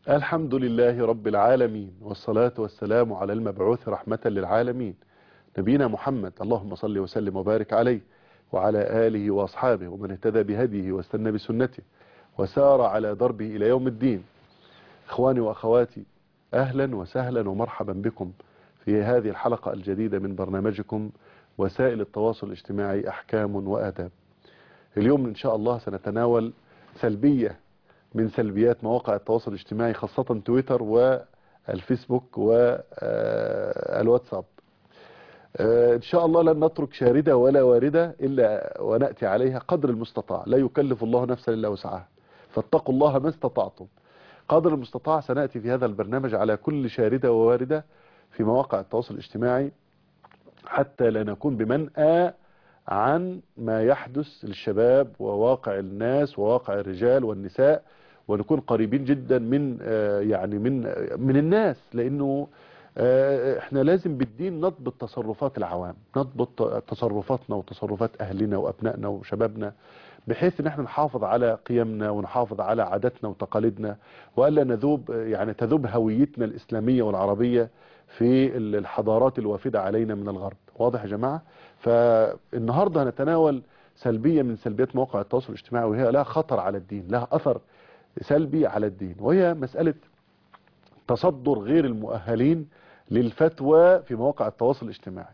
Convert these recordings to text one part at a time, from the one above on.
الحمد لله رب العالمين، والصلاة والسلام على المبعوث رحمة للعالمين نبينا محمد. اللهم صل وسلم وبارك عليه وعلى آله وأصحابه ومن اهتدى بهديه واستنى بسنته وسار على دربه إلى يوم الدين. إخواني وأخواتي، أهلا وسهلا ومرحبا بكم في هذه الحلقة الجديدة من برنامجكم وسائل التواصل الاجتماعي أحكام وآداب. اليوم إن شاء الله سنتناول سلبية من سلبيات مواقع التواصل الاجتماعي، خاصة تويتر والفيسبوك والواتساب. إن شاء الله لن نترك شاردة ولا واردة إلا ونأتي عليها قدر المستطاع. لا يكلف الله نفسا إلا وسعها، فاتقوا الله ما استطعتم. قدر المستطاع سنأتي في هذا البرنامج على كل شاردة وواردة في مواقع التواصل الاجتماعي، حتى لا نكون بمنأى عن ما يحدث للشباب وواقع الناس وواقع الرجال والنساء، ونكون قريبين جدا من الناس، لأنه احنا لازم بالدين نضبط تصرفات العوام، نضبط تصرفاتنا وتصرفات أهلنا وأبنائنا وشبابنا، بحيث ان احنا نحافظ على قيمنا ونحافظ على عاداتنا وتقاليدنا، وألا نذوب تذوب هويتنا الإسلامية والعربية في الحضارات الوافدة علينا من الغرب. واضح يا جماعة؟ فالنهاردة هنتناول سلبية من سلبيات مواقع التواصل الاجتماعي، وهي لها خطر على الدين، لها أثر سلبي على الدين، وهي مسألة تصدر غير المؤهلين للفتوى في مواقع التواصل الاجتماعي.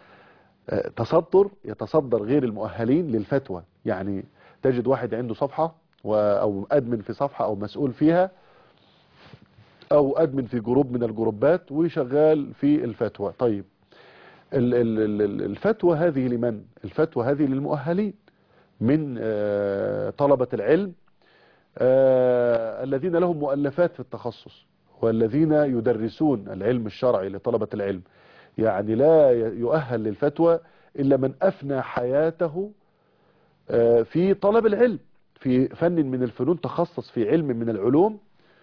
يتصدر غير المؤهلين للفتوى، يعني تجد واحد عنده صفحة أو أدمن في صفحة أو مسؤول فيها أو أدمن في جروب من الجروبات وشغال في الفتوى. طيب الفتوى هذه لمن؟ الفتوى هذه للمؤهلين من طلبة العلم الذين لهم مؤلفات في التخصص، والذين يدرسون العلم الشرعي لطلبة العلم. يعني لا يؤهل للفتوى إلا من أفنى حياته في طلب العلم، في فن من الفنون، تخصص في علم من العلوم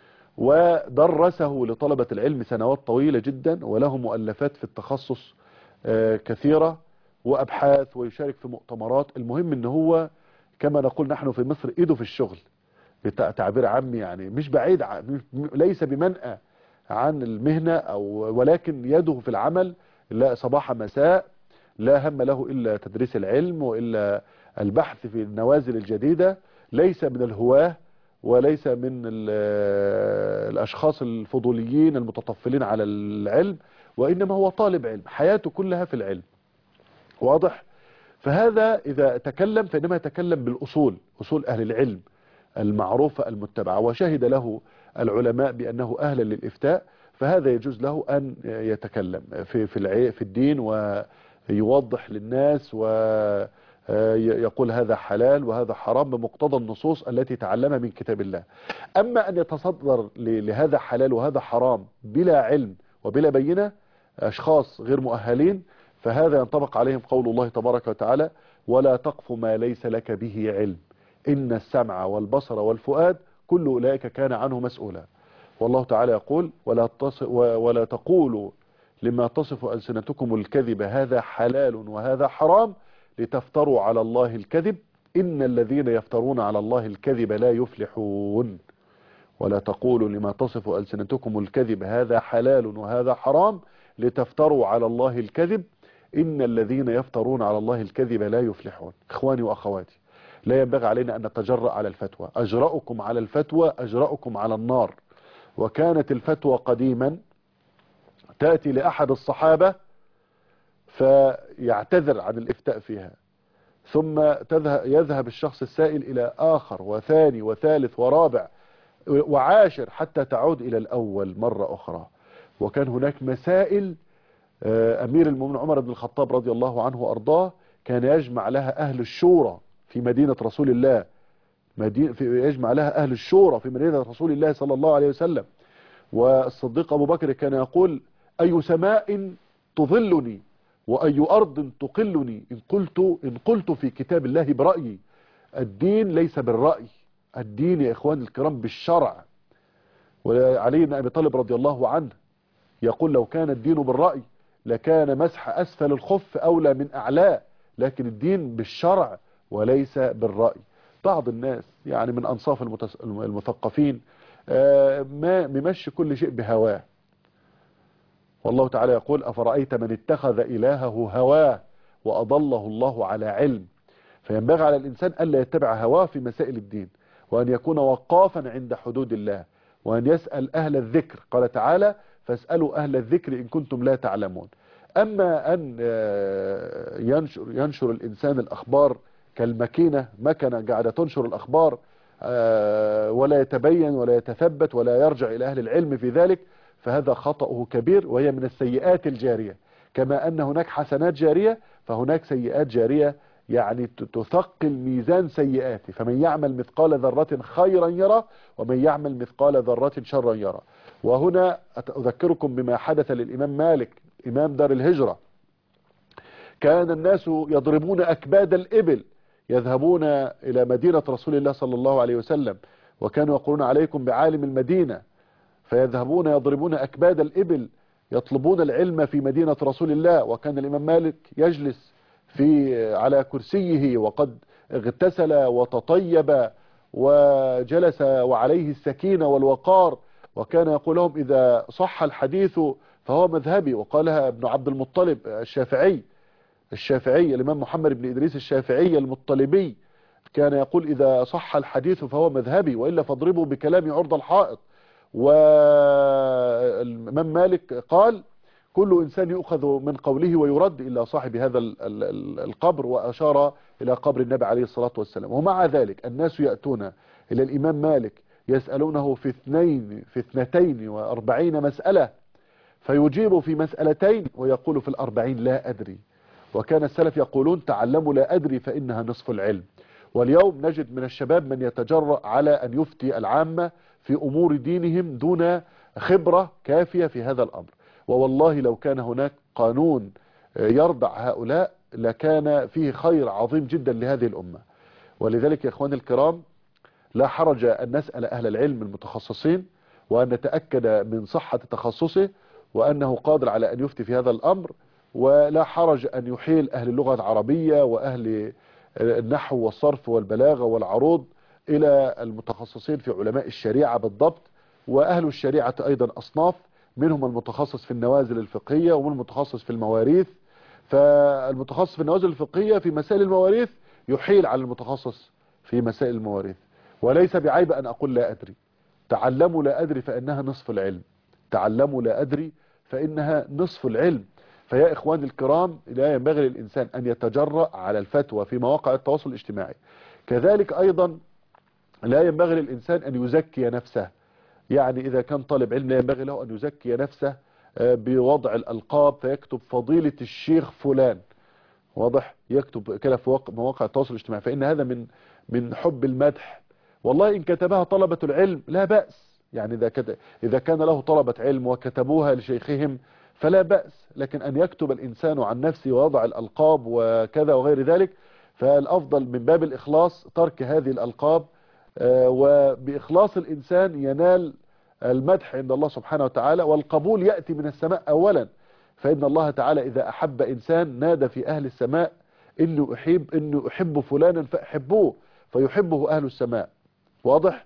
ودرسه لطلبة العلم سنوات طويلة جدا، وله مؤلفات في التخصص كثيرة وأبحاث، ويشارك في مؤتمرات. المهم ان هو كما نقول نحن في مصر ايده في الشغل، تعبير عامي، يعني مش بعيد ليس بمنأى عن المهنة ولكن يده في العمل، لا صباح مساء، لا هم له إلا تدريس العلم وإلا البحث في النوازل الجديدة. ليس من الهواه وليس من الأشخاص الفضوليين المتطفلين على العلم، وإنما هو طالب علم، حياته كلها في العلم. واضح؟ فهذا إذا تكلم فإنما يتكلم بالأصول، أصول أهل العلم المعروفة المتبعة، وشهد له العلماء بأنه أهلا للإفتاء، فهذا يجوز له أن يتكلم في الدين ويوضح للناس ويقول هذا حلال وهذا حرام بمقتضى النصوص التي تعلمها من كتاب الله. أما أن يتصدر لهذا حلال وهذا حرام بلا علم وبلا بينة، أشخاص غير مؤهلين، فهذا ينطبق عليهم قول الله تبارك وتعالى: ولا تقف ما ليس لك به علم إن السمع والبصر والفؤاد كل أولئك كان عنه مسؤولا. والله تعالى يقول: ولا تقولوا لما تصف ألسنتكم الكذب هذا حلال وهذا حرام لتفتروا على الله الكذب إن الذين يفترون على الله الكذب لا يفلحون. ولا تقولوا لما تصف ألسنتكم الكذب هذا حلال وهذا حرام لتفتروا على الله الكذب إن الذين يفترون على الله الكذب لا يفلحون. إخواني وأخواتي، لا ينبغي علينا أن نتجرأ على الفتوى. أجرأكم على الفتوى أجرأكم على النار. وكانت الفتوى قديما تأتي لأحد الصحابة فيعتذر عن الإفتاء فيها، ثم يذهب الشخص السائل إلى آخر وثاني وثالث ورابع وعاشر حتى تعود إلى الأول مرة أخرى. وكان هناك مسائل أمير المؤمنين عمر بن الخطاب رضي الله عنه وأرضاه كان يجمع لها أهل الشورى في مدينة رسول الله، يجمع لها أهل الشورى في مدينة رسول الله صلى الله عليه وسلم. والصديق أبو بكر كان يقول: أي سماء تظلني وأي أرض تقلني إن قلت في كتاب الله برأيي. الدين ليس بالرأي، الدين يا إخوان الكرام بالشرع. وعلي بن أبي طالب رضي الله عنه يقول: لو كان الدين بالرأي لكان مسح أسفل الخف أولى من أعلاه، لكن الدين بالشرع وليس بالرأي. بعض الناس يعني من أنصاف المثقفين ما ممشي كل شيء بهواه. والله تعالى يقول أفرأيت من اتخذ إلهه هواه وأضله الله على علم. فينبغي على الإنسان ألا يتبع هواه في مسائل الدين، وأن يكون وقافا عند حدود الله، وأن يسأل أهل الذكر. قال تعالى فاسألوا أهل الذكر إن كنتم لا تعلمون. أما أن ينشر الإنسان الأخبار كالمكينة، مكنة قاعدة تنشر الأخبار ولا يتبين ولا يتثبت ولا يرجع إلى أهل العلم في ذلك، فهذا خطأه كبير، وهي من السيئات الجارية. كما أن هناك حسنات جارية فهناك سيئات جارية، يعني تثقل ميزان سيئاته. فمن يعمل مثقال ذرة خيرا يرى ومن يعمل مثقال ذرة شرا يرى. وهنا أذكركم بما حدث للإمام مالك إمام دار الهجرة. كان الناس يضربون أكباد الإبل يذهبون إلى مدينة رسول الله صلى الله عليه وسلم، وكانوا يقولون عليكم بعالم المدينة، فيذهبون يضربون أكباد الإبل يطلبون العلم في مدينة رسول الله. وكان الإمام مالك يجلس على كرسيه وقد اغتسل وتطيب وجلس وعليه السكينة والوقار، وكان يقول لهم إذا صح الحديث فهو مذهبي. وقالها ابن عبد المطلب الشافعي الإمام محمد بن إدريس الشافعي المطلبي، كان يقول إذا صح الحديث فهو مذهبي وإلا فاضربوا بكلامي عرض الحائط. والإمام مالك قال كل إنسان يؤخذ من قوله ويرد إلا صاحب هذا القبر، وأشار إلى قبر النبي عليه الصلاة والسلام. ومع ذلك الناس يأتون إلى الإمام مالك يسألونه في 42 مسألة، فيجيب في مسألتين ويقول في 40 لا أدري. وكان السلف يقولون تعلموا لا أدري فإنها نصف العلم. واليوم نجد من الشباب من يتجرأ على أن يفتي العامة في أمور دينهم دون خبرة كافية في هذا الأمر. ووالله لو كان هناك قانون يردع هؤلاء لكان فيه خير عظيم جدا لهذه الأمة. ولذلك يا إخواني الكرام لا حرج أن نسأل أهل العلم المتخصصين وأن نتأكد من صحة تخصصه وأنه قادر على أن يفتي في هذا الأمر، ولا حرج أن يحيل أهل اللغة العربية وأهل النحو والصرف والبلاغة والعروض إلى المتخصصين في علماء الشريعة بالضبط. وأهل الشريعة أيضا أصناف، منهم المتخصص في النوازل الفقهية ومن المتخصص في المواريث. فالمتخصص في النوازل الفقهية في مسائل المواريث يحيل على المتخصص في مسائل المواريث. وليس بعيب أن أقول لا أدري. تعلموا لا أدري فإنها نصف العلم. تعلموا لا أدري فإنها نصف العلم. فيا إخواني الكرام لا ينبغي للإنسان أن يتجرأ على الفتوى في مواقع التواصل الاجتماعي. كذلك أيضا لا ينبغي للإنسان أن يزكي نفسه. يعني إذا كان طالب علم لا ينبغي له أن يزكي نفسه بوضع الألقاب فيكتب فضيلة الشيخ فلان، واضح، يكتب كده في مواقع التواصل الاجتماعي، فإن هذا من حب المدح. والله إن كتبها طلبة العلم لا بأس، يعني إذا كان له طلبة علم وكتبوها لشيخهم فلا بأس. لكن أن يكتب الإنسان عن نفسه ووضع الألقاب وكذا وغير ذلك، فالأفضل من باب الإخلاص ترك هذه الألقاب، وبإخلاص الإنسان ينال المدح عند الله سبحانه وتعالى، والقبول يأتي من السماء أولا. فإن الله تعالى إذا أحب إنسان نادى في أهل السماء إنه أحب فلانا فأحبوه، فيحبه أهل السماء، واضح.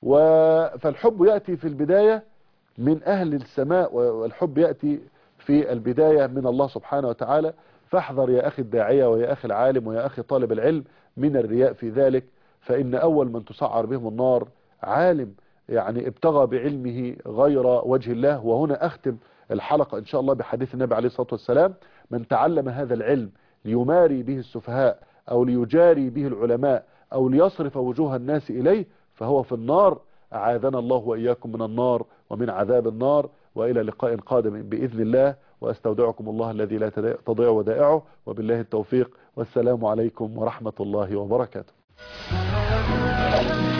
فالحب يأتي في البداية من أهل السماء، والحب يأتي في البداية من الله سبحانه وتعالى. فاحذر يا أخي الداعية ويا أخي العالم ويا أخي طالب العلم من الرياء في ذلك، فإن أول من تسعر بهم النار عالم يعني ابتغى بعلمه غير وجه الله. وهنا أختم الحلقة إن شاء الله بحديث النبي عليه الصلاة والسلام: من تعلم هذا العلم ليماري به السفهاء أو ليجاري به العلماء أو ليصرف وجوه الناس إليه فهو في النار. أعاذنا الله وإياكم من النار ومن عذاب النار. وإلى لقاء قادم بإذن الله، وأستودعكم الله الذي لا تضيع ودائعه، وبالله التوفيق، والسلام عليكم ورحمة الله وبركاته.